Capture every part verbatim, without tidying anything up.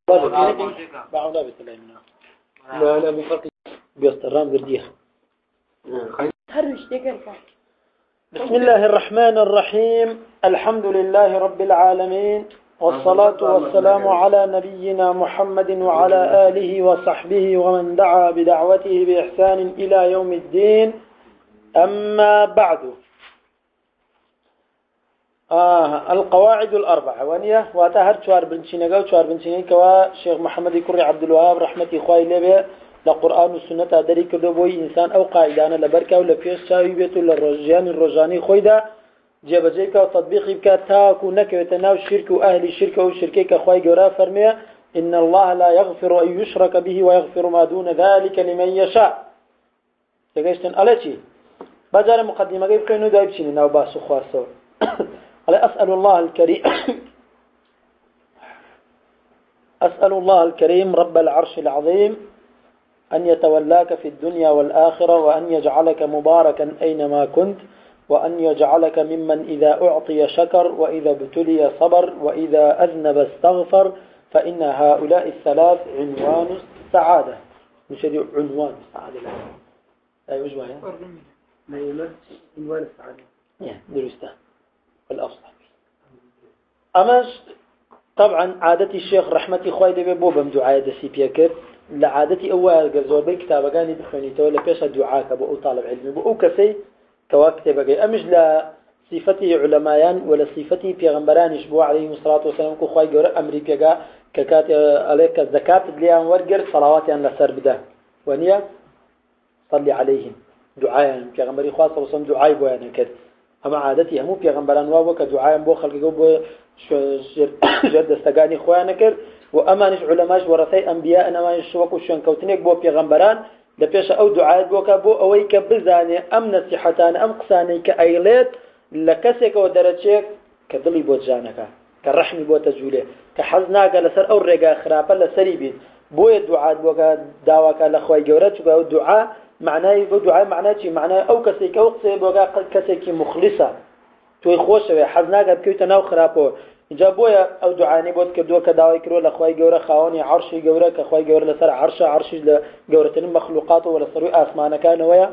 بعوضة بسلامنا لا لا بفرق بيسترام قرديها بسم الله الرحمن الرحيم الحمد لله رب العالمين والصلاة والسلام على نبينا محمد وعلى آله وصحبه ومن دعا بدعوته بإحسان إلى يوم الدين أما بعد آه القواعد الأربعة وانية واتهر شوار بنشينيغا شوار بنشينيغا كوا شيخ محمد كري عبد الوهاب رحمتي خوي لبه لقرآن والسنة دري كردو بوي إنسان أو قاعدانا لبركة ولا فيش شاوي بيتو للرجان الرجاني خويدا جيب جيكا وتطبيقي بكا تاكو نكو يتناو الشرك وأهل الشرك والشركي كخوي جورا فرمية إن الله لا يغفر أن يشرك به ويغفر ما دون ذلك لمن يشاء تقاشتن ألتي بجار مقدمة جيب كينو دايبشيني ناو باسو خوارسو أسأل الله الكريم أسأل الله الكريم رب العرش العظيم أن يتولاك في الدنيا والآخرة وأن يجعلك مباركا أينما كنت وأن يجعلك ممن إذا أعطي شكر وإذا ابتلي صبر وإذا أذنب استغفر فإن هؤلاء الثلاث عنوان السعادة مش عنوان السعادة لا يوجد ما يمس عنوان السعادة درسته الأفضل أماش طبعا عادتي الشيخ رحمتي خويدة ببوبم دعاء دسي بيكر لعادتي أول جزور بي كتابة قاني بخوني تولى بيش دعاء كبو طالب علمي بو كسي كواكتب جاي أمش لا صفتي علمايان ولا صفتي بيغمبران يشبوا عليهم الصلاة والسلام كو خوي جور أمريكا جا ككات عليك الزكاة اللي أن ورجر صلوات أن لسر بده ونيا صلي عليهم دعاء بيغمبري خاصة وصم دعاء بويانا كده أما عادتي همو بيغمبران وابو كدعاء بو خلق بو جد استقاني خوانا كر وأمانش علماش ورثي أنبياء أمانش شوكو شون كوتنيك بو بيغمبران لبيش أو دعاء بو كبو أويك بزاني أم نصيحتان أم قساني كأيلات لكسك ودرجيك كدلي بو جانكا كالرحمي بو تجولي كحزناك لسر أو رقا خرابا لسري بيت بو الدعاء بو داواك لخواي جورات شو دعاء معناه دعاء معناه شيء معناه أو كسيك أو قصي بوجا كسيك مخلصة توي خوش حزناك بكيت ناو خرابو جابويا أو دعاني بود كدوا كداوي كرو لخواي جورا خاوني عرشي جورا كخواي جورا لسر عرش عرش لجورة المخلوقات ولا سرو آسمان كان ويا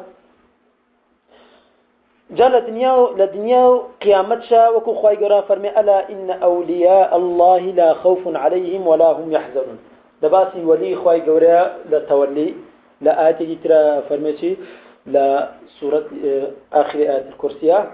جل الدنيا للدنيا قيامتها وكو خواي جورا فرمي ألا إن أولياء الله لا خوف عليهم ولا هم يحزنون دباسي ولي خواي جورا لتولي لا آية ترى فرمتي لا سورة آخر آية الكرسية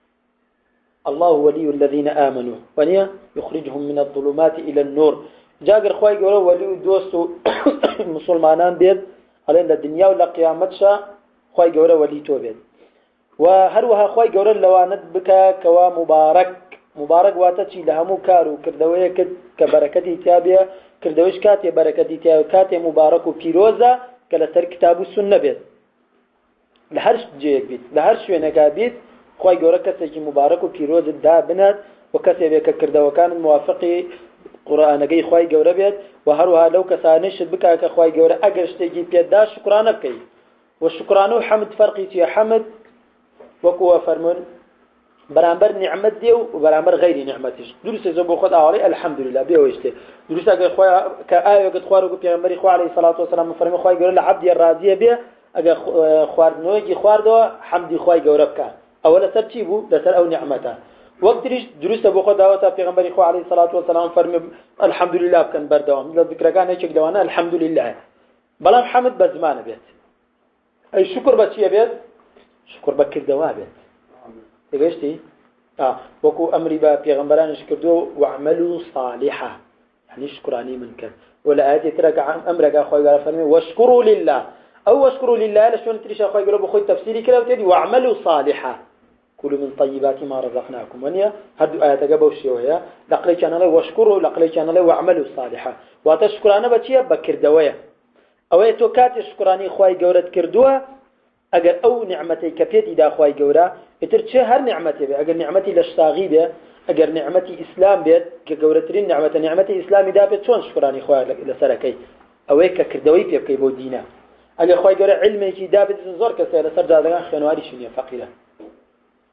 الله ولي الذين آمنوا ونيا يخرجهم من الظلمات إلى النور جاء الخواي يقولوا ولي دوستو مسلمانان بيد على الدنيا ولا قيامتها خواي يقولوا ولي توبيد وهروها خواي يقولوا لواند بك كوا مبارك مبارك واتتي لهمو كارو كردوية كبركتي تابية كردويش كاتي بركتي تابية كاتي مبارك وبيروزة كلا سر كتاب السنة بيت لهرش جيك بيت لهرش وينكا بيت خواهي قورا كسي مبارك وكيروز الدابنات وكسي بيك كرده وكان الموافقي قرآن جاي خواهي قورا بيت وهروها لو كسانشت بكا كخواهي قورا أقرش تيجي بيت دا شكرانه بكي والشكرانه حمد فرقي تي حمد وكوا فرمون برامبر نعمت ديو وبرامبر غير نعمتش درس زبو خد علي الحمد لله بيوشته درس اجا خويا كايه قد خوارو بيغمبري خو عليه الصلاه والسلام فرمي خويا يقول العبد الراضيه به اجا خواردنوجي خواردو حمدي خويا جوربك اولا ترتيبو لسر او نعمته وقت درس ابو خد دعوه بيغمبري خو عليه الصلاه والسلام فرمي الحمد لله كان بردوام ذكر كان هيك دوانا الحمد لله بلا محمد بزمان بيت اي شكر بشي بيت شكر بكر دوابت تقولتي آه وكو أمري با بيغمبران شكردو وعملوا صالحة يعني شكراني من كان ولا آتي ترك أمرك أخوي قال فرمي واشكروا لله أو واشكروا لله لشون تريش أخوي قالوا بخوي تفسيري كلا وتدي وعملوا صالحة كلوا من طيبات ما رزقناكم ونيا هدو آيات قبوا الشيوية لقلي كان الله واشكروا لقلي كان الله وعملوا صالحة واتشكرانا بتشيا بكر دوية أو يتوكات شكراني أخوي قولت كردوها اگر او نعمتي كبيتي دا اخوي جورا اترچه هر نعمتي به اگر نعمتي لشتاغي به اگر نعمتي اسلام بيت كجورترين نعمه نعمتي اسلامي دا بيت شلون شكراني خويا لسركي اويك كردوي بيبكي بو دينا اگر خويا جورا علمي كي دا بيت زور كسر سر دادان خنواري شنو فقيره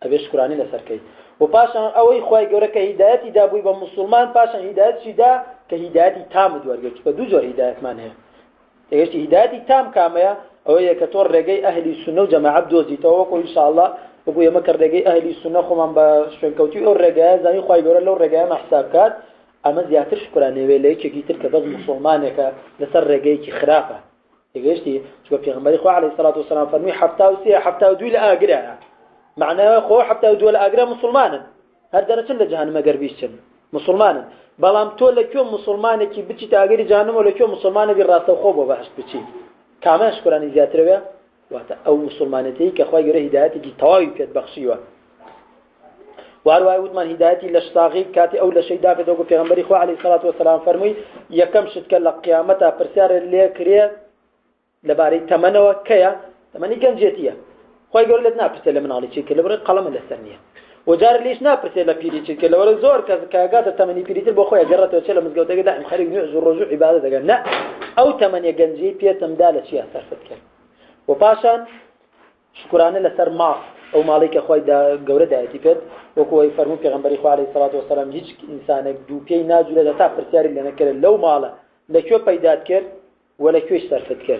أبي شكراني لسركي وباشان أوي خواي جورا كهدايتي دابوي بمسلمان باشان هدايتي دا كهدايتي تام دوارجت بدو زور هداية مانه إيش هدايتي تام كامية أوي كتور رجاي أهل السنة وجماعة بدوزي توقع إن شاء الله بقول يوم كر رجاي أهل السنة خمان بشون كوتي أو رجاي زاني خواي جورا لو رجاي مع حسابات أما زيادة شكراني ولا كي ترك بس مسلمانك لسر رجاي كخرافة إيش تي شو بيغمبري خو عليه الصلاة والسلام فرمي حفتة وسيا حفتة ودوي لآجرها معناه خو حتى ودول أجر مسلمانا هذا درجة لجهنم قربيشن مسلمانا بلام تقول كيوم مسلمانة كي بتشي تأجر جهنم ولا كيوم مسلمانة بالرأس وخوبه بحش بتشي كمان شكراني زيادة ربيع أو مسلمانتي كأخوي جره هدايتي كي طوائف كتبخشيوه وعروي ودمان هدايتي لشتاغي كاتي أو لشيء دافع دوق في غمبري خو عليه الصلاة والسلام فرمي يكم شتكل قيامتها برسار اللي كريه لباري تمنوا كيا تمني كان جيتيه خوي يقول لنا برسل من على شيء كله بري قلم الثانية وجار ليش نا برسل بيري شيء كله ولا زور كاجات الثمانية بيري تبغى خوي جرت وشيل مزجوت كده دائم خارج نعز الرجوع عبادة جنة أو ثمانية جنجي بيتم دالة شيء صرفت كله وباشان شكرانه لسر معص أو مالك خوي دا جورة دا اتفاد وكوي فرمو في غنبري خو عليه الصلاة والسلام هيج إنسان دوبي ناجول دا تاب برسيار اللي أنا كله لو ماله لا شو بيدات كر ولا شو صرفت كر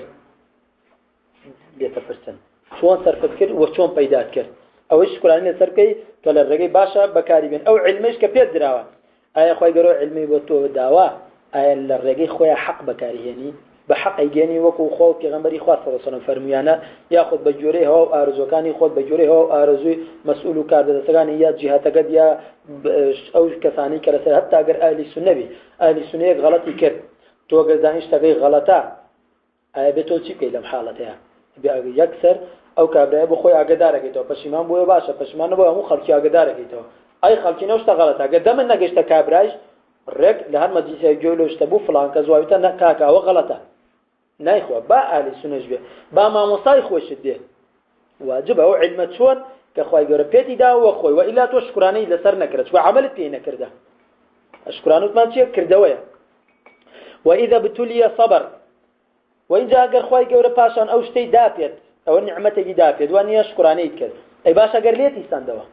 بيتفرسن شون صرفت كر وشون بيدات كر أو إيش كلامي صرفي كلا الرجال باشا بكاربين أو علميش كبير دراوة أي خوي جرو علمي بتو دعوة أي الرجال خوي حق بكاري يعني بحق يجاني وكو خو كغمبري خاص صلى الله عليه وسلم فرميانا يأخذ بجوره هو أرزو كان يأخذ بجوره هو أرزو مسؤول كارد سجاني يا جهة قد يا أو كثاني كرسل حتى أجر أهل السنة بي أهل السنة غلطي كر تو أجر دانش تبي غلطة أي بتوشي كيلم حالتها بيكسر أو كابرا بخوي أقداره كيتو بشيمان بوي باشا بشيمان بوي مو خلكي أقداره كيتو أي خلكي نوش تغلطه قدام إنك إيش تكابراش رك لهر مجلس يجولو اشتبو فلان كزوايته نكاكا وغلطه نايخوا با أهل السنة جبه با ما مصايخ وشده واجب أو علم شون كخواي جرب بيتي دا وخوي وإلا تو شكراني لسر نكرت وعملت فيه نكرده شكرانه ما شيء كردويا وإذا بتولي صبر وإن جاء أجر خواي جرب باشان أو شتي دافيت أو نعمته دافيت وأن يشكراني يتكر أي باش أجر ليتي سندوا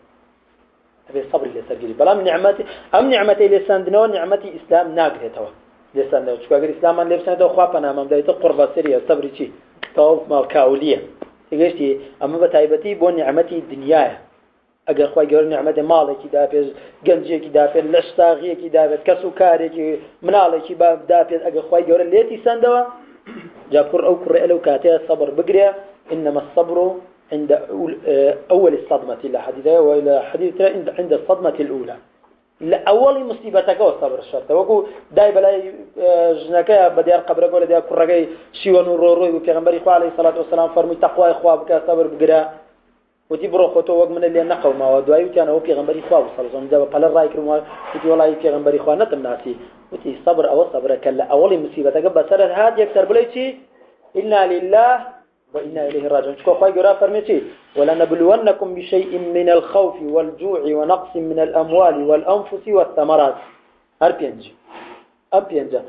أبي صبر اللي سجلي بلا من نعمتي أم نعمتي اللي سندنا ونعمتي إسلام ناقه توا لسان لو شو أجر إسلام من لبسنا ده خوابنا أمام ده قربة سرية صبر شيء توف ما كاولية إيشتي أما بتعبتي بون نعمتي الدنيا أجر خوي جور نعمته مالك دافع جنجي كدافع لشتاغي كدافع كسوكاري كي منالك كي باب دافع أجر خوي جور ليتي سندوا جاكر أو كر له كاتيا صبر بقرية إنما الصبر عند أول الصدمة إلى حديثة وإلى حديثة عند الصدمة الأولى لأول مصيبتك والصبر الشرط وقو داي بلاي جنكا بديار قبر قول ديار كرجي شيوان الرورو وكيغمبري خو عليه الصلاة والسلام فرمي تقوى إخوة بك صبر بقرا وتبرو خطو وق من اللي نقوا ما ودواي وكان هو كيغمبري خو صلى الله عليه وسلم جاب قال الرأي كرم وتي والله كيغمبري خو نتم ناسي وتي صبر أو صبر كلا أول مصيبتك بسرت هاد يكسر بلاي إنا لله وإنا إليه راجعون شكو خواهي قراء فرميتي ولنبلونكم بشيء من الخوف والجوع ونقص من الأموال والأنفس والثمرات أربينجي أربينجا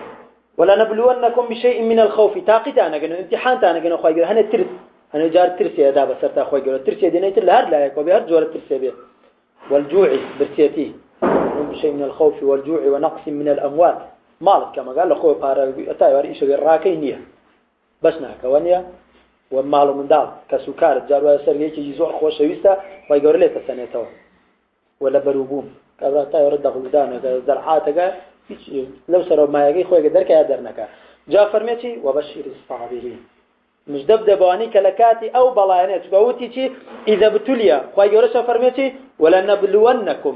ولنبلونكم بشيء من الخوف تاقيتانا قلنا امتحان تانا قلنا خواهي قراء هنا ترس هنا جار ترسي يا دابا سرتا خواهي قراء ترسي دينيت الهر لا يكو بهر جوار ترسي به والجوع برسيتي بشيء من الخوف والجوع ونقص من الأموال مالك كما قال لأخوه بارا أتاي واريشو راكينيه بس ناكوانيا ومالو من دال كسكر جاروا سرية يجزء خوش ويستا ويقول لي تسنيته ولا بروبوم كبرتا يرد خلدان زرعاتك لو سروا ما يجي خوي قدر كيادرنك جاء فرميتي وبشر الصابرين مش دبدباني كلكاتي أو بلاينات قوتي إذا بتوليا خوي يقول فرميتي ولا نبلونكم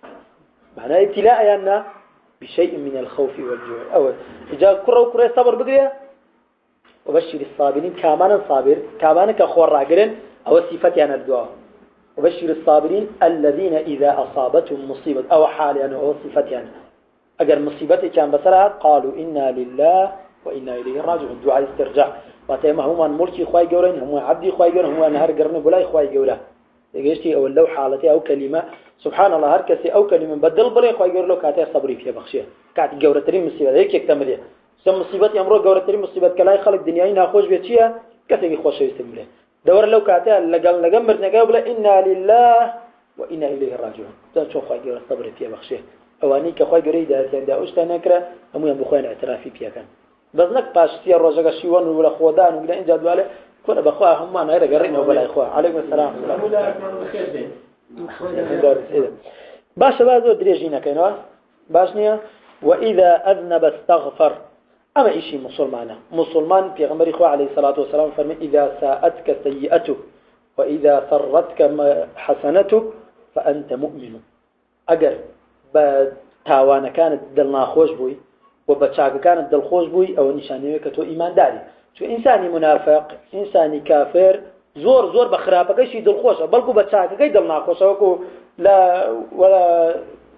معناه ابتلاء يعني بشيء من الخوف والجوع أو جاء كرة وكرة صبر بقرية وبشر الصابرين كمان صابر كمان كخور راجلين أو صفتي أنا الدعاء وبشر الصابرين الذين إذا أصابتهم مصيبة أو حال أنا أو صفتي أنا أجر مصيبتي كان بسرعة قالوا إنا لله وإنا إليه راجعون دعاء استرجاع وتيما هم ملكي خواي جورين هم عبدي خواي جورين هم نهار قرن بلاي خواي جوره يجيشتي أو اللو حالتي أو كلمة سبحان الله هركسي أو كلمة بدل بلاي خواي جور له كاتي صبري فيها بخشيه كات جورة تري مصيبة هيك يكتمليه سم مصيبة أمره جورة تري مصيبة كلاي خلق دنياين هخوش بيتشيا كثير خوش يستمله دور لو كاتها لقال لقمر نقابل إنا لله وإنا إليه راجعون ذا شو خواجي الصبر فيها بخشيه أواني كخواجي يريد أن داوش تنكره هم ينبخون اعترافي فيها كان بس نك باش سير رجع شيوان ولا خودان ولا إن جدوا عليه كنا بخواه هم أنا غير قرينا ولا إخوة عليكم السلام باش بعض دريجينا كانوا باشنيا وإذا أذنب استغفر أما إشي مسلمانه مسلمان في غمر إخوة عليه الصلاة والسلام فرمي إذا ساءتك سيئتك وإذا سرتك حسنتك فأنت مؤمن أجر بتاوانا كانت دلنا خوش بوي وبتشاك كانت دل خوش بوي أو نشانيك تو إيمان داري شو إنساني منافق إنساني كافر زور زور بخرابك شيء دل خوش بلكو بتشاك كي دلنا خوش وكو لا ولا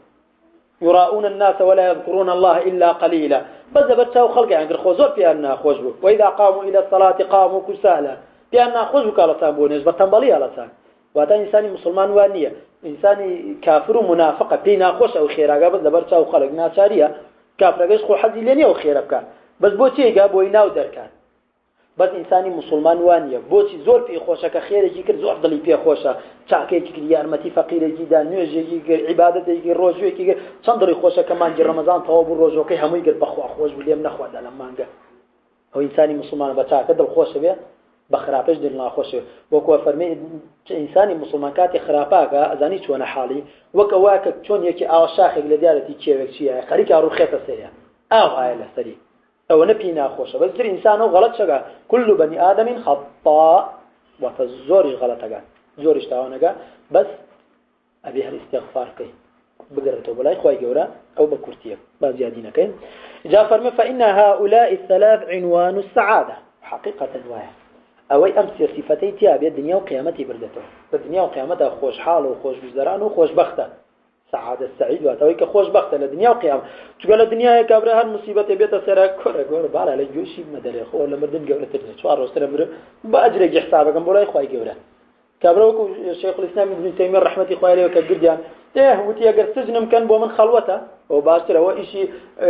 يراؤون الناس ولا يذكرون الله إلا قليلا بس بتشاو خلق يعني الخوزور في أنها خوش بو وإذا قاموا إلى الصلاة قاموا كسالا في أنها خوش بو كالا تنبونيش بتنبالي على تان وهذا إنساني مسلمان وانية إنساني كافر ومنافق بينا خوش أو خيرا بس بتشاو خلق ناسارية كافر قيش خو حد ليني أو خيرا بكا بس بوتي قابو يناو دركان بس إنساني مسلمان وانية بوتي زور في خوشة كخير يجي كر زور ضلي في خوشة شاكي يجي يارمتي فقير يجي دان نيوز يجي عبادة يجي روزو يجي صندري خوشة كمان جي رمضان طواب الروزو كي همو يقل بخوا خوش باليوم نخوا دا لما نقا هو إنساني مسلمان بتاعك دل خوشة بيه بخرابش دلنا خوشة وكوا فرمي إنساني مسلمان كاتي خراباك أزاني شوانا حالي وكا واكك شون يكي آو شاخك لديارتي تشيوك شيئا خريك أرو خيطة سريع آو هاي لسريع أو نبينا خوشة بس در إنسانه غلط شغا كل بني آدم خطاء وفزورش غلطة زورش تاوانه بس أبيها الاستغفار كي بقرته بلاي خواهي جورا أو بكورتيه بازيادين كي جاء فرمي فإن هؤلاء الثلاث عنوان السعادة حقيقة واحد أوي أمس صفتي تيابي الدنيا وقيامتي بردته الدنيا وقيامتها خوش حال وخوش بزران وخوش بخته سعادة السعيد واتوي كخوش بخته للدنيا وقيام تقول الدنيا هي كبره هالمصيبة بيت سرك كره كره بالا لجوشي مدري خو ولا مردن جورة ترجع شوار وستر مر بأجرك حسابك بولاي خواهي جورة كبروك شيخ الإسلام ابن تيمية رحمة الله عليه وكجرديان إيه وتي أجر سجن مكان بو من خلوته وباشتر هو إشي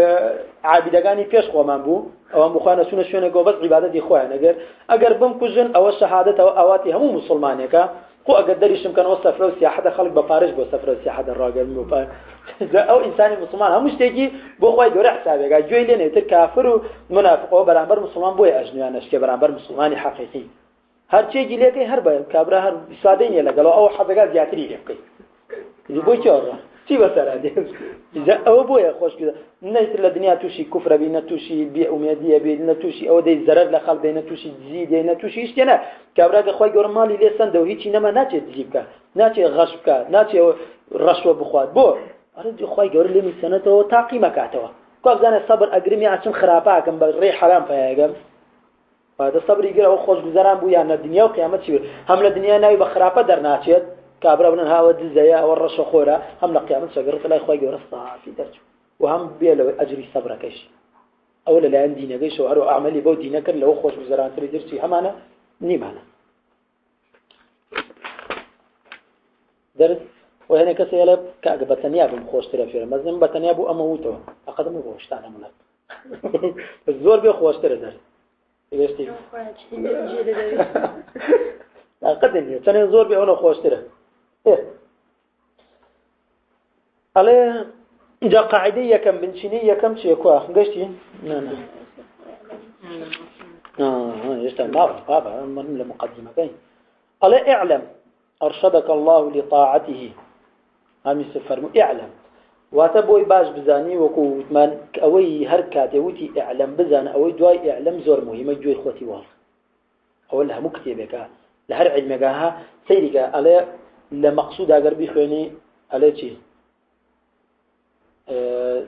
عابدجاني فيش خو من بو أو مخانا سنة شونة جو بس عبادة دي خوان أجر أجر بم كجن أو الشهادة أو أواتي هم مسلمانين كا خو أجر دريش مكان وصف روسيا حدا خلق بفارش بوصف روسيا حدا الراجل مو أو إنسان مسلمان هم مش تيجي بو خوي دور حسابه جا جوي لنا يتر كافر ومنافق أو برامبر مسلمان بوي أجنبي أشكي برامبر مسلماني حقيقي هر شيء جليه كي هر باي كابرا هر سادين يلا قالوا أو حدا قال جاتري يبقي إذا بوي شارع شيء بس هذا إذا أو بوي خوش كذا نيت الدنيا توشي كفر بينا توشي بيع وميادية بينا توشي أو ده زرر لخال بينا توشي تزيد بينا توشي إيش تنا كابرا كخوي قرن مالي لسان ده هيك نما ناتي تجيبك ناتي غشبك ناتي رشوة بخواد بو أرد خوي قرن لي من سنة تو تعقيم كاتوا كوف زان الصبر أجرمي عشان خرافة كم بري حرام فيها جم هذا الصبر يقول أو خوش بزران بويا أن الدنيا وقيامة شيء هم الدنيا ناوي بخرافة درناشيت كابرا من هاود الزيا أو الرش خورا هم القيامة شجرة لا إخوة يقول الصاع في درج وهم بيلو أجري الصبر كيش أولا لا عندي نجيش وأرو أعملي بودي نكر لو خوش بزران تري درسي هم أنا نيم أنا درس وهنا كسيلة كأج بتنيا بمخوش ترى فيه مزن بتنيا بو أموته أقدم بوش تعالى ملك الزور بيخوش ترى درس إيش تي؟ قدني تاني زور بيعونه خوش ترى إيه على جا قاعدية كم بنشينية كم شيء كوا قشتي نعم آه يشتغل ما بابا من المقدمة كين على اعلم أرشدك الله لطاعته هم يسفرموا اعلم واتبوي باش بزاني وكو من أوي هركات يوتي اعلم بزان أوي دواي اعلم زور مهمة جوي خوتي وال أولها مكتبك لهر علمها سيرك على لمقصود أجر بيخوني على شيء أه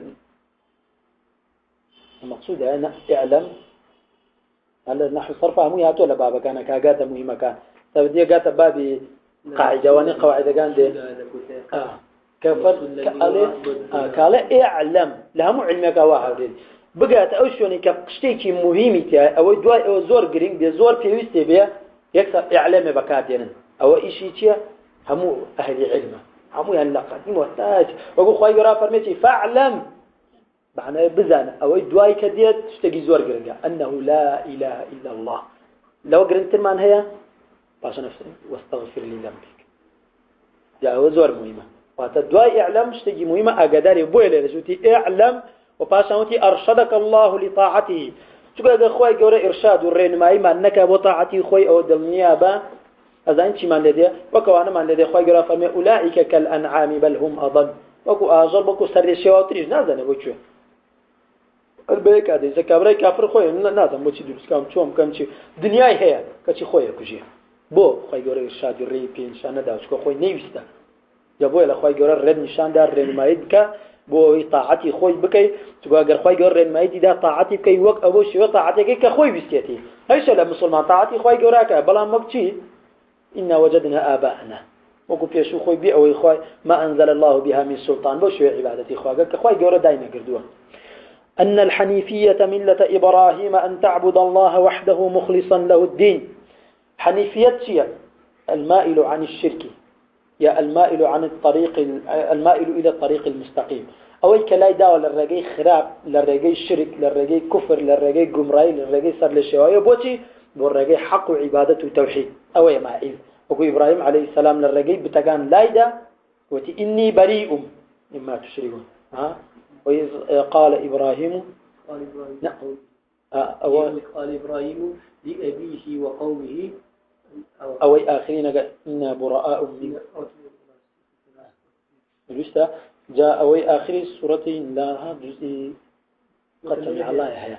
المقصود أنا اعلم على نحو صرفها مو يهاتوا لبابا كان كاجات مهمة كان تبدي جات بابي قاعدة واني قواعد كان ده آه كفر كاله آه كاله اعلم لها مو علمك واحد بقات أوشوني كشتيكي مهمة أو دواء أو زور جرين بزور في ويستبيا يكسر إعلام بكاتين أو إشي تيا همو أهل علمه همو ينلقى دي محتاج وقول خواهي قرأ فرميتي فاعلم معنى بزان أو دواء كديت تشتكي زور جرين أنه لا إله إلا الله لو قرنت من هي باش نفسي واستغفر لي ذنبك جاء زور مهمة وتدعي اعلم شتي مهمة أقدر بويله شوتي اعلم وباشانتي أرشدك الله لطاعته شو قال خوي جورا إرشاد والرين معي ما أنك بطاعتي خوي أو دلنيابا هذا أنت من لديه وكوانا من لديه خوي جورا فرمي أولئك كالأنعام بل هم أضل وكو أجر بكو سر الشياطين نازل بوشو البيك هذا إذا كبري كافر خوي نازل بوشي درس كم شو كم شيء دنيا هي كشي خوي كوجي بو خوي جورا إرشاد والرين بين شان داوش كو خوي نيوستا جابوا إلى خوي جورا رد نشان دار رين معي كا بو طاعتي خوي بكي تقول أجر خوي جورا ما يدي ده طاعتي كي وق أبو شيء طاعتي كي كخوي بيستيتي هيش لا مسلمان طاعتي خوي جورا كبلا مكتي إن وجدنا آباءنا وقو بيشو خوي بي أو خوي ما أنزل الله بها من سلطان بو شيء عبادتي خوي كخوي جورا دايما قردوه أن الحنيفية ملة إبراهيم أن تعبد الله وحده مخلصا له الدين حنيفية شيء المائل عن الشرك يا المائل عن الطريق المائل إلى الطريق المستقيم أول كلاي داو للرجاي خراب للرجاي شرك للرجاي كفر للرجاي جمراي للرجاي صار للشوايه بوتي بالرجاي حق وعبادة وتوحيد أو ما إذ وقول إبراهيم عليه السلام للرجاي بتجان لايدا وتي إني بريء مما تشركون ها وإذ قال إبراهيم قال إبراهيم نعم أو قال إبراهيم لأبيه وقومه أو آخرين قال إنا براء من الوسطى جاء أوي آخر السورة لا جزء قد سمع الله يحيى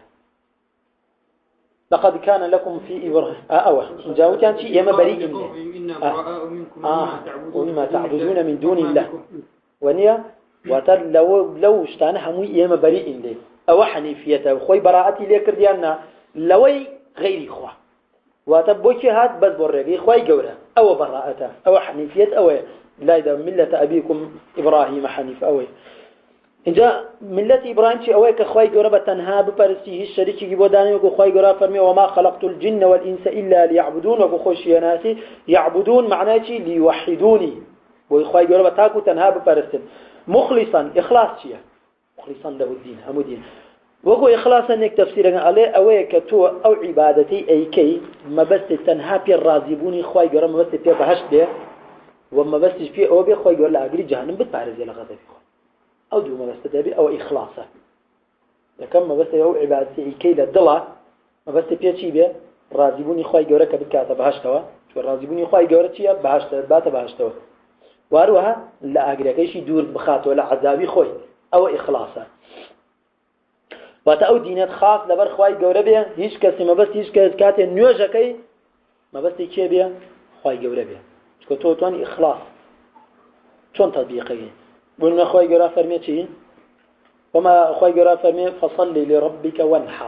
لقد كان لكم في إبراهيم آه أوه جاءوا كان شيء يما بريء منه آه ومما تعبدون من دون الله ونيا وتر لو لو اشتانا همو يما بريء منه أو حنيفيته خوي براءتي ليكر ديالنا لوي غير إخوة وتبوكي هات بس برقي خوي جورا أو براءته أو حنيفية أو لا إذا ملة أبيكم إبراهيم حنيف أوي إن جاء ملة إبراهيم شيء أوي كخوي جرا بتنها ببرسيه الشريك يبوداني وكخوي جرا فرمي وما خلقت الجن والإنس إلا ليعبدون وكخوش يناسي يعبدون معناه شيء ليوحدوني وخوي جرا بتاكو تنها ببرسن مخلصا إخلاص شيء مخلصا له الدين هم الدين وكو إخلاصا إنك تفسيرنا عليه أوي كتو أو عبادتي أي كي ما بس تنها بالرازبوني خوي جرا ما بس تبهش ده وما بس في أو بيخوي يقول لا أجري جهنم بتعرض إلى غضب أو دو ما بس تبي أو إخلاصه لكن ما بس يو عبادتي كي للضلع ما بس في شيء بيه رازبوني خوي يقول كبد كاتب بهشتوا شو رازبوني خوي يقول شيء بهشت بات بهشتوا واروها لا أجري كي شيء دور بخاط ولا عذابي خوي أو إخلاصه وتأو دينات خاص لبر خوي يقول بيه هيش كسي ما بس هيش كس كاتي نيوجا كي ما بس يشي بيه خوي يقول بيه كتوتون إخلاص شون تطبيقي بقولنا أخوي جرا فرمي شيء وما أخوي جرا فرمي فصلي لربك وانحر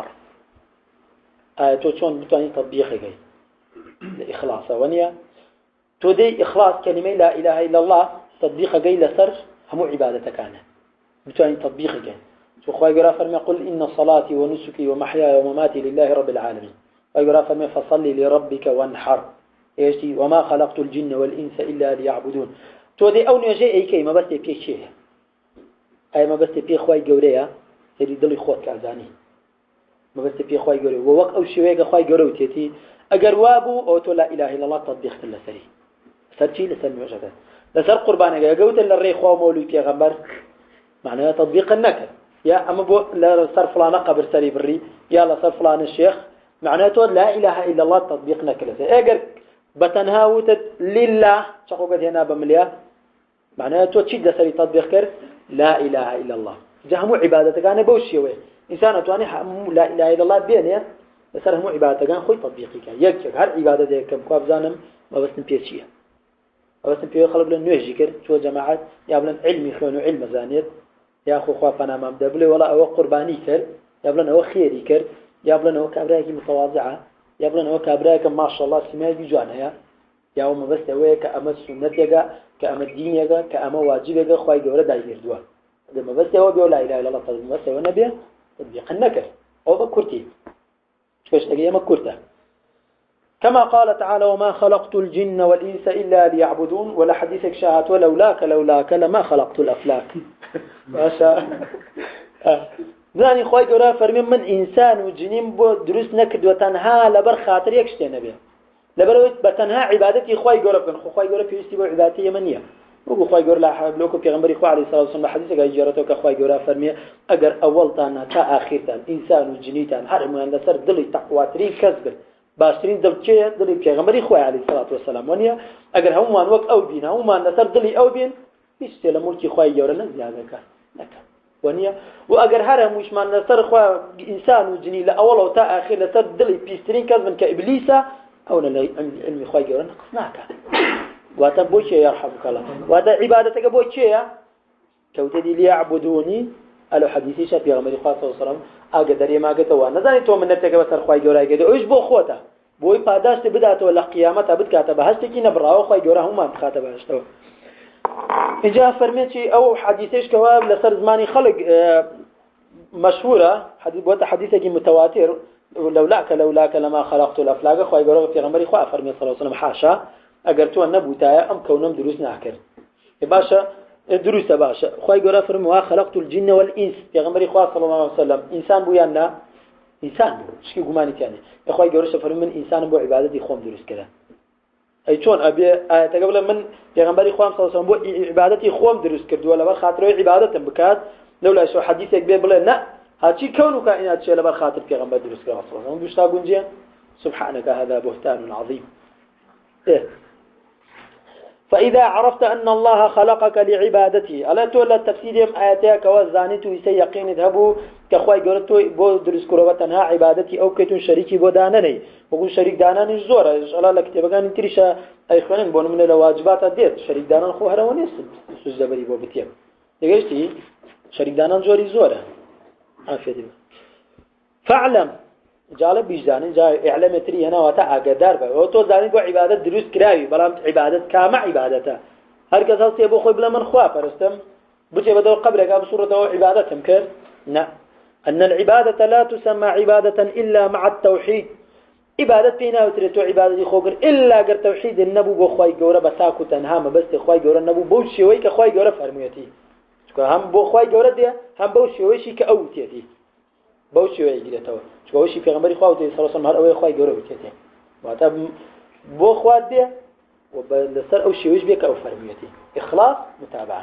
آه توتون بتواني تطبيقي الإخلاص ونيا تودي إخلاص كلمة لا إله إلا الله تطبيق جاي لسر هم عبادتك أنا بتواني تطبيقي جاي شو أخوي جرا فرمي قل إن صلاتي ونسكي ومحياي ومماتي لله رب العالمين أخوي جرا فرمي فصلي لربك وانحر إيشتي وما خلقت الجن والإنس إلا ليعبدون تودي أو نجي أي كي ما بس تبي شيء أي ما بس تبي خواي جوريا هذي دلي خوات كعزاني ما بس تبي خواي جوري ووق أو شوية خواي جوري تيتي أجر وابو أو تلا إله إلا الله تطبيق لسري سرتي لسر معجبات لسر قربانك يا جوت اللي خوا مولود يا غمر معناها تطبيق النكر يا أما بو لا صار فلان قبر سري بري يا لا صار فلان الشيخ معناته لا إله إلا الله تطبيق نكر أجر بتنهاوت لله شقوقت هنا بمليا معناها توتشد سري تطبيق كر لا إله إلا الله جهمو عبادتك أنا بوشيوه إنسان تواني لا إله إلا الله بينه بس همو عبادتك أنا خوي تطبيقي كان يكشف هر عبادة كم كواب زانم ما بس نبيشيه ما بس نبيه خلق لنا نهجي كر شو جماعات يابلن علمي خلونه علم زانيت يا أخو خوافنا ما مدبله ولا أو قرباني كر يابلن أو خيري كر يابلن أو كابراكي متواضعة يابلن أو كابراكي ما شاء الله سماع بيجوانا يا يا وما بس هو كأمر سنتيجا كأمر دينيجا كأمر واجبيجا خواي جورا داير دوا لما بس هو بيقول لا إله إلا الله طيب بس هو نبيه تطبيق النكر أو بكرتي شوش تجي ما كرته كما قال تعالى وما خلقت الجن والإنس إلا ليعبدون ولا حديثك شاهت ولولاك لولاك لما خلقت الأفلاك ما شاء زاني خواي جورا فرمي من إنسان وجنين بو دروس نكد وتنها لبر خاطر يكشتي نبيه لبروت بتنها عبادتي خوي جورب كن خوي جورب في استيبو عبادتي يمنيه وقو خوي جورب لا حب لوكو پیغمبري خو عليه الصلاه والسلام حديثه جرته كخوي جورب فرمي اگر اول تانا تا اخر تان انسان وجنيتان هر من سر دلي تقوى ترين كسب باشترين دلچه دلي پیغمبري خو عليه الصلاه والسلام ونيه اگر هم وان وق او بين هم ما سر دلي او بين يستلم ملكي خوي جورب زياده كان لك ونيه واگر هر مش ما سر خو انسان وجني لا اول او تا اخر سر دلي بيسترين كسب كابليسا أو لا علم خوي جورا نقصناك وتبوش يرحمك الله وهذا عبادتك بوش يا كوتدي ليعبدوني قالوا حديثي شاف يا غمر خاص صلى الله عليه وسلم أقدر ما قتوا نزاني تو من نتك بس خوي جورا يجد إيش بو خوته بوي پاداش بدأت ولا قيامته بد كاتبه هشتكي نبراه خوي جورا هم ما كاتبه هشتوا إن جاء فرميتي أو حديثيش كواب لسر زماني خلق مشهورة حديث بوته حديثك متواتر لولاك لولاك لما خلقت الافلاك خوي غرو في غمري خو فرمي صلى الله عليه وسلم حاشا اگر تو نبوتا ام كونم دروس ناكر باشا دروس باشا خوي غرو فرمي خلقت الجن والانس في غمري خو صلى الله عليه وسلم انسان بو يانا انسان شكي غماني ثاني خوي غرو فرمي من انسان بو عبادتي خوم دروس كده اي شلون ابي تقبل من في غمري خو صلى الله عليه وسلم بو عبادتي خوم دروس كده ولا خاطر عبادته بكات لولا شو حديثك بيقول لا هاتشي كونه كائنات شيء لبر خاطر پیغمبر درست کرده صلی الله علیه و آله و گنجه سبحانك هذا بهتان عظيم إيه؟ فإذا عرفت أن الله خلقك لعبادته ألا تولى التفسير آياتك وزانته يسي يقين اذهبوا كخواي قولتوا بو درست كروبة تنها عبادتي أو كيتون شريكي بو داناني وقول شريك داناني زورة الله لك تبقى نتريش أي خوانين بون من الواجبات ديت شريك دانان خو هرونيس سوز دبري بو بتيم دقيشتي شريك دانان زوري زورة عافية فاعلم جالب بيجاني جاي اعلم تري هنا واتا اقدار بقى وتو زاني بو عبادة دروس كراوي بلام عبادة كامع عبادته هر كسا سيبو خوي بلا من خوا فرستم بجي بدو قبرك بصورة عبادة تمكر لا أن العبادة لا تسمى عبادة إلا مع التوحيد عبادة بينا وتريتو عبادة خوكر إلا قر توحيد النبو بو خواي قورة بساكو تنهام بس خواي قورة النبو بوشي ويك خواي قورة فرميتي هم بو خواي قورة دي هم بوشي ويشي كأوتيتي بوشي ويجي تو شو وشي في غمري خواوتي صلى الله عليه وسلم هر أول خواي قورة وتيتي وعطا بو خوات دي وبالسر أو شي ويش بيك أو فرميتي إخلاص متابعة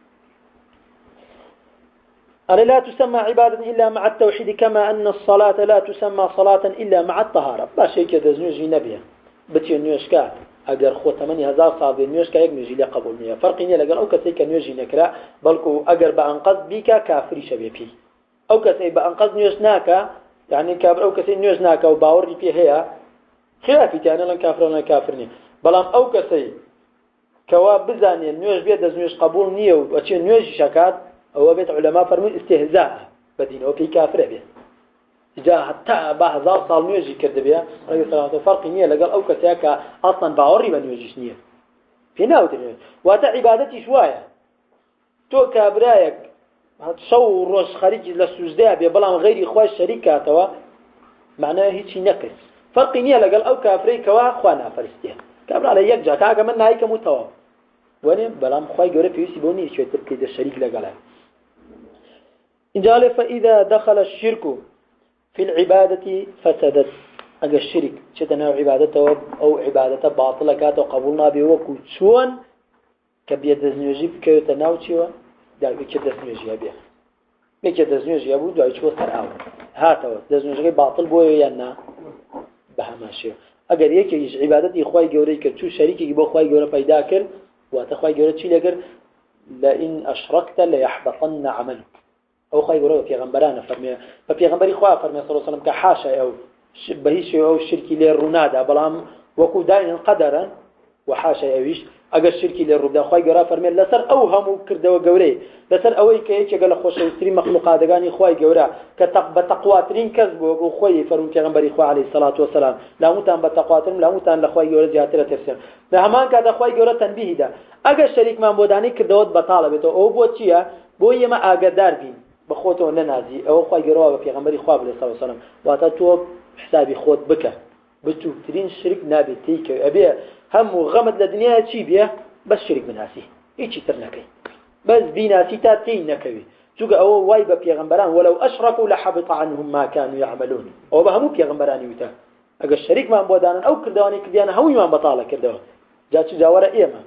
أنا لا تسمى عبادة إلا مع التوحيد كما أن الصلاة لا تسمى صلاة إلا مع الطهارة باشي كده زنوجي نبيا بتي نيوشكا أجر خو ثمانية هزار صعب نيوشكا يجنوجي لي قبول نيا فرق نيا لقال أو كسي كنيوجي نكرا بلكو أجر بأنقذ بيك كافري شبيبي أو كسي بأنقذ نيوشناكا يعني كابر أو كسي نيوشناكا وباوري فيه هي خلافي تاني لن كافر لن كافرني بلام أو كسي كواب بزاني نيوش بيد زنوج قبول نيا وأشي نيوجي شكات أو بيت علماء فرموا استهزاء بدين أو في كافر به جاء حتى بعض ذا صار نيجي كذبيا رجل صلاة فرق نية لقال أو كسياك أصلا بعوري بنيجيش نية في ناوت نية وات عبادتي شوية تو كابرايك هتصور روش خارج للسجداء بيبلام غير إخوة شريكاتوا معناه هيك نقص فرق نية لقال أو كافري كوا أخوانا فرستيه كابرا على يرجع كاجا من نايك متوا وني بلام خوي جوري فيسي بوني شوية تبكي الشريك لقاله إن جاء فإذا دخل الشرك في العبادة فسدت أجا الشرك شتنا عبادته أو عبادته باطلة كاتو قبولنا بوكو شون كبير دزنيجي بكيو تناوتشيوا دا بيك دزنيجي بيه بيك دزنيجي أبو دا يشوف تراو هاتوا دزنيجي باطل بويا ينا بهماشيو أجر يك يج عبادتي إخوي جوري كتشو شريكي يبغى إخوي جوري فايدا كر واتخوي جوري تشيل أجر لئن أشركت ليحبطن عملك أو خاي برو في غنبرانة فرمي ففي غنبري خواه فرمي صلى الله عليه وسلم كحاشا أو بهيش أو الشركي للرنادة بلام وكو دائن قدرا وحاشا أويش أجا الشركي للربدا خاي جرا فرمي لسر أوهمو كردوا جوري لسر أوي كيش قال خوش يستري مخلوقات دجاني خاي جورا كتق بتقوى ترين كذب وخاي فرمي في غنبري خواه عليه الصلاة والسلام لا متان بتقوى ترم لا متان لخاي جورا جهاتنا تفسير نهمان كذا خاي جورا تنبيه ده أجا الشريك ما بوداني كردوت بطالبته أو بوتشيا بويه ما أقدر بين بخوته ننازي أو خواي جروا في غمري خواب عليه الصلاة والسلام واتتوب حسابي خوت بك بتو ترين شرك نابي تيك أبي هم غمد للدنيا شيء بيه بس شرك بناسي إيش ترنكي بس بناسي تاتين نكوي شو أو وايب في غمران ولو أشركوا لحبط عنهم ما كانوا يعملون أو بهمو في غمراني وتا اگر شریک من بودن او کردوانی کردیان هموی من بطاله کردو جا چی جاوره ایمه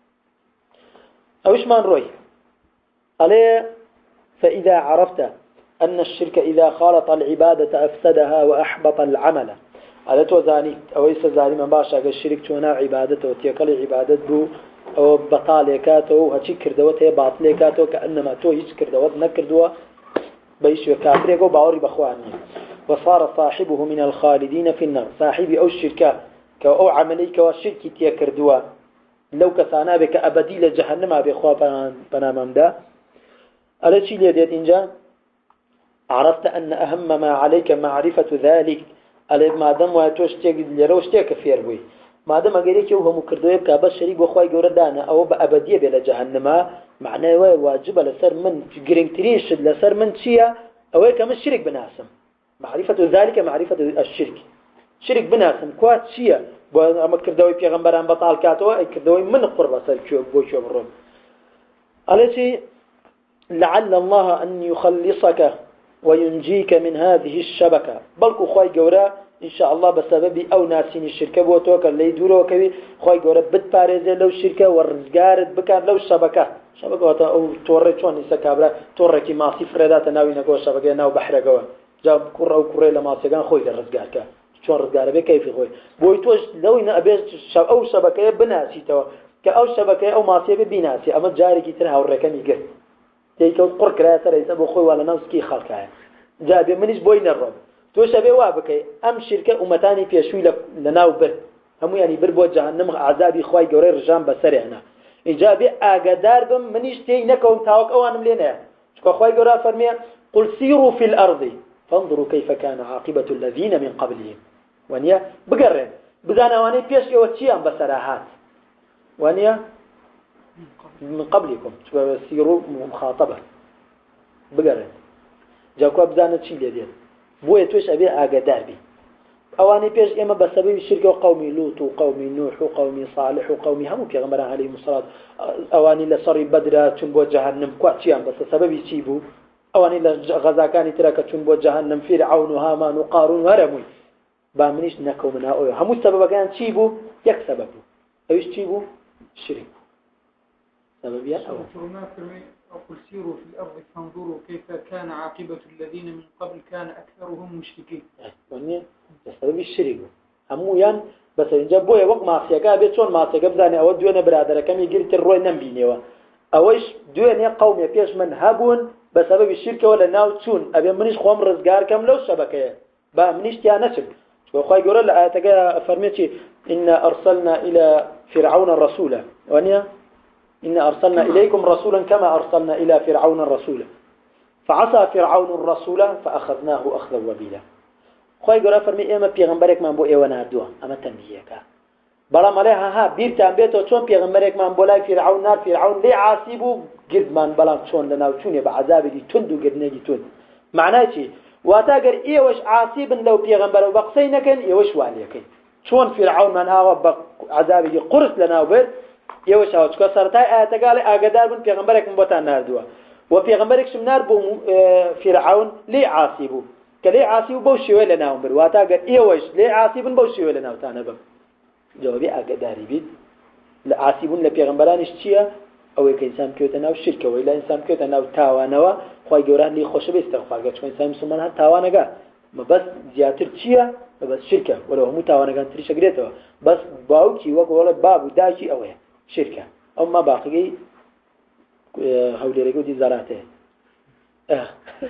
اوش من روی عليه فإذا عرفت أن الشرك إذا خالط العبادة أفسدها وأحبط العمل على توزاني أو يسزاني من باشا الشرك تونا عبادته وتيكل عبادته بو أو بطالكاته وهشي كردوته باطلكاته كأنما تو هيش كردوت نكردوا بيش وكافريكو باوري بخواني وصار صاحبه من الخالدين في النار صاحبي أو الشركة كأو عمليك والشرك تيكردوا لو كثانا بك أبدي لجهنم أبي خواه بنامم ده على شيء ليديت إنجا عرفت أن أهم ما عليك معرفة ذلك على ما دام واتوش تيجي لروش تيك فير بوي ما دام أجريك وهو مكردوي كابس شريك وخواي جوردانا أو بأبدية بلا جهنم معناه واجب لسر من جرينتريش لسر من شيء أو كم الشرك بناسم معرفة ذلك معرفة الشرك شرك بناسم كوات شيء أما كردوي بيغمبران بطال كاتوا أي كردوي من قربة سر بوشو برون على شيء لعل الله أن يخلصك وينجيك من هذه الشبكة بل خوي جورا إن شاء الله بسبب أو ناسين الشركة بوتوك اللي يدوروا كذي خوي جورا بتبارز لو الشركة ورزقارد بكار لو الشبكة شبكة أو توري شون يسكابلا توري كي ما صفر ذات ناوي نقول شبكة ناو بحر جوا جاب كرة أو كرة لما سجان خوي الرزقارك شون رزقار بكيف خوي بويتوش لو إن أبي أو شبكة بناسي توا كأو شبكة أو ماسية بناسي أما جاري كتير هوركم يجر تيكو قرك لا ترى يسبو خوي ولا نوسكي خلقها جابي منيش بوين الرب توش أبي وابكي أم شركة أمتاني في شوي لناو بر هم يعني بر بو جهنم عذابي خوي جوري رجام بسرعنا إجابي أقدار بم منيش تي نكون تاوك أو أنا ملينا شكو خوي جورا فرمي قل سيروا في الأرض فانظروا كيف كان عاقبة الذين من قبلهم ونيا بقرن بزانا واني بيش يوتشيان بسراحات ونيا من قبلكم سيروا مخاطبة بقرن جاكوا بزانا شي ليدين بوي توش أبي أقدار بي أواني بيش إما بسبب الشرك وقومي لوط وقومي نوح وقومي صالح وقومي هم بيغمران عليهم الصلاة أواني لصري بدرة تنبو جهنم كواتشيان بس سببي تشيبو أواني لغزاكاني تراك تنبو جهنم فرعون وهامان وقارون وهرموي بامنيش نكو منها أوي هم السبب كان تشيبو يك سببه أيش تشيبو الشرك سبب يا أو أقول سيروا في الأرض فانظروا كيف كان عاقبة الذين من قبل كان أكثرهم مشركين. يعني سبب الشرك همو يان بس إن جابوا وقت ما سيجا بيتون ما سيجا بزاني أود دونا برادر كم يجري تروي نبينيوا أويش دونا قوم يبيش من هبون بسبب الشرك ولا ناوتون أبي منيش خوام رزقار كم لو شبكة با منيش تيا نسب وخاي يقول لا أتجا فرميتي إن أرسلنا إلى فرعون الرسول ونيا إن أرسلنا إليكم رسولا كما أرسلنا إلى فرعون الرسول فعصى فرعون الرسول فأخذناه أخذا وبيلا خوي قرأ فرمي إما بيغمبرك من بو إيوانا دوا أما تنبيهك بلا مالها ها بيرتان بيتو چون بيغمبرك من بولاي فرعون نار فرعون لي عاصبو قد من بلا چون لناو چون يبا عذابي دي تندو قد نجي تند معناه چي واتاقر إيوش عاصبا لو بيغمبر وبقسينكن إيوش واليكن چون فرعون من هاو عذابي دي قرص لناو بير يوش هاوش كسرتاي آتقال آقدار من پیغمبرك مبوتان ناردوا وپیغمبرك شمنار بو فرعون لي عاصبو كلي عاصبو بو شوي لناهم بر واتاقر ايوش لي عاصبو بو شوي لناو تانبا جوابي آقداري بيد عاصبون لپیغمبرانش چيا او ايك انسان كيوتناو شركة وإلا انسان كيوتناو تاوانوا خواهي قوران لي خوش بيستغفار چون انسان مسلمان هات تاوانقا ما بس زياتر چيا ما بس شركة ولو همو تاوانقان تريش اقريتوا بس باوكي وقولا بابو داكي اوه شركة أو ما باقي هولي رجود زراته آه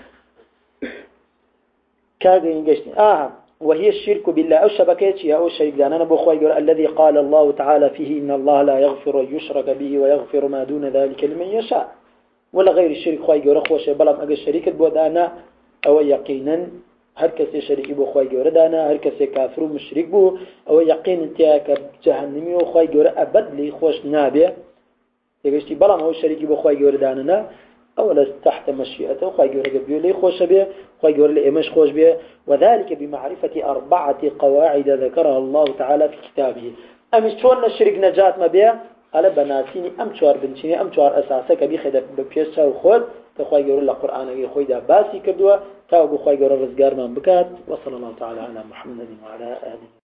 كاغي إنجشني آه وهي الشرك بالله أو شبكتي أو الشرك دانا بخوي الذي قال الله تعالى فيه إن الله لا يغفر أن يشرك به ويغفر ما دون ذلك لمن يشاء ولا غير الشرك خوي جورا خوش بلام أجل شركة بودانا أو يقينا هر کسی شریکی بو خوای گوره دانا هر کسی کافر و مشرک بو او یقین انتیا که جهنمی و خوای گوره ابد لی خوش نابه یگشتی بلام او شریکی بو خوای گوره دانا نا اولا تحت مشیئته خوای گوره قبیو لی خوش به خوای گوره لی امش خوش به وذلك بمعرفة أربعة قواعد ذكرها الله تعالى في كتابه أمش شون الشرك نجات ما بيه على بناتيني أم شوار بنتيني أم شوار أساسك بيخد ببيشة وخود كخواي جور القرآن يخوي ده باسي كدوا تاو بخواي جور الرزقار من بكات وصلى الله تعالى على محمد وعلى آله